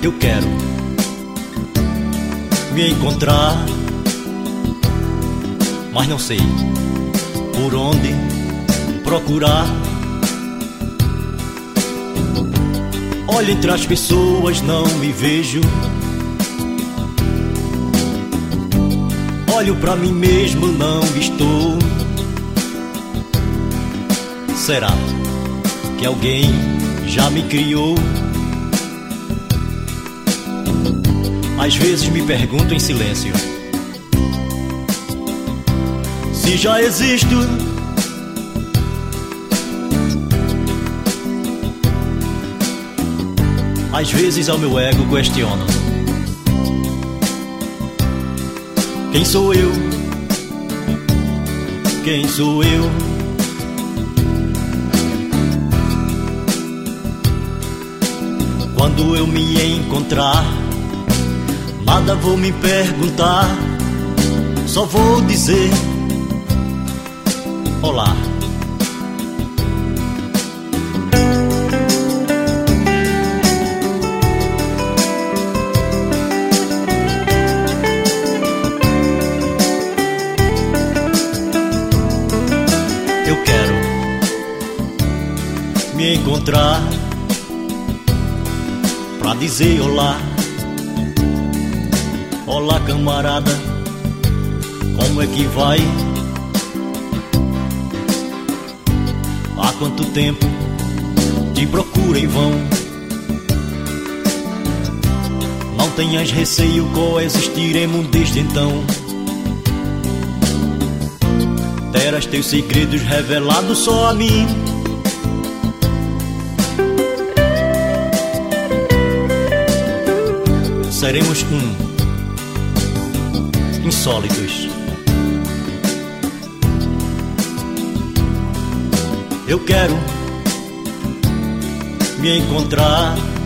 Eu quero me encontrar, mas não sei por onde procurar. Olho entre as pessoas, não me vejo. Olho pra mim mesmo, não estou. Será que alguém já me criou? Às vezes me pergunto em silêncio se já existo. Às vezes ao meu ego questiono: quem sou eu? Quem sou eu? Quando eu me encontrar, nada vou me perguntar, só vou dizer olá. Eu quero me encontrar pra dizer olá. Olá, camarada, como é que vai? Há quanto tempo te procuro em vão? Não tenhas receio, coexistiremos desde então. Terás teus segredos revelados só a mim. Seremos insólitos. Eu quero me encontrar